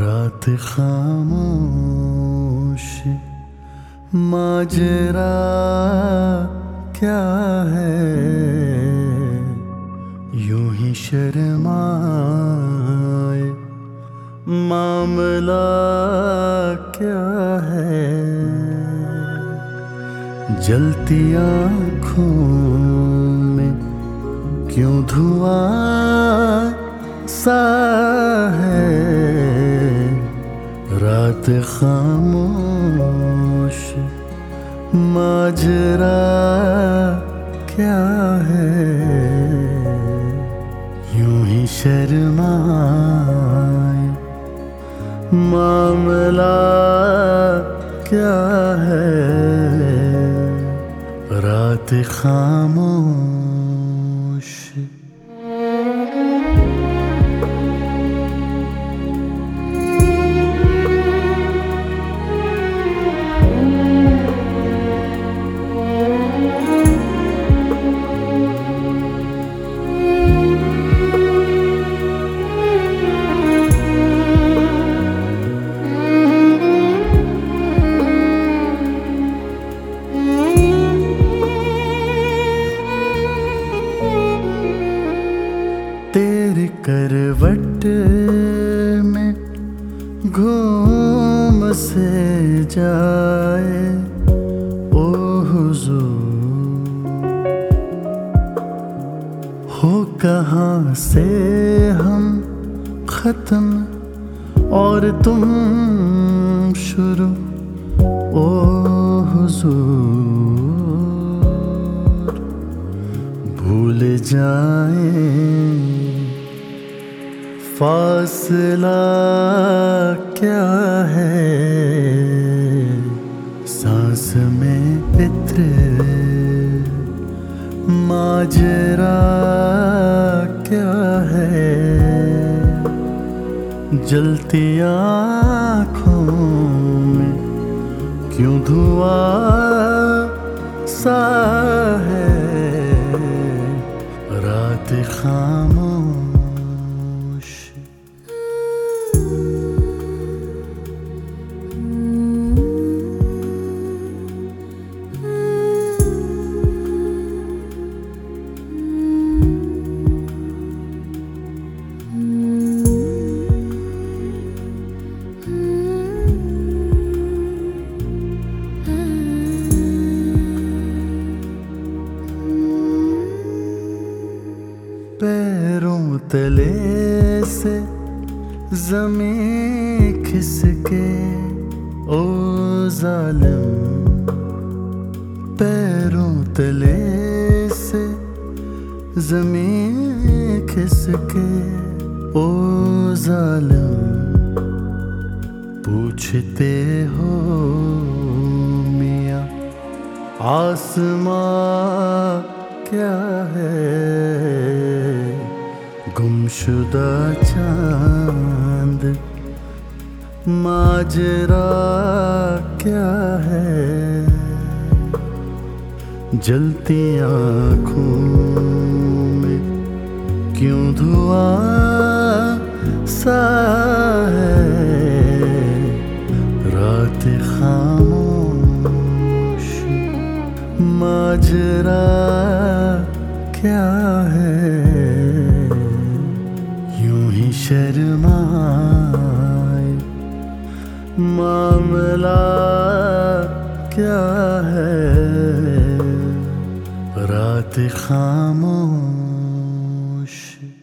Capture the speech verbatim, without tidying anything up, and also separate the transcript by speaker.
Speaker 1: रात खामोश माजरा क्या है, यूं ही शर्माए मामला क्या है। जलती आँखों में क्यों धुआं सा है, रात खामोश माजरा क्या है, यूं ही शर्माए मामला क्या है, रात खामोश। तेरी करवट में घूम से जाए ओ हुजूर, हो कहाँ से हम खत्म और तुम शुरू ओ हुजूर। भूल जाएं फासला क्या है, सांस में इत्र माजरा क्या है। जलती आँखों में क्यों धुआं सा है, रात खामोश। पैरों तले से ज़मीं खिसके ओ ज़ालिम, पैरों तले से ज़मीं खिसके ओ ज़ालिम। पूछते हो मियाँ आसमां क्या है, गुमशुदा चांद माजरा क्या है। जलती आँखों में क्यों धुआं सा है, रात खामोश माजरा क्या है, यूं ही शर्माए मामला क्या है, रात खामोश।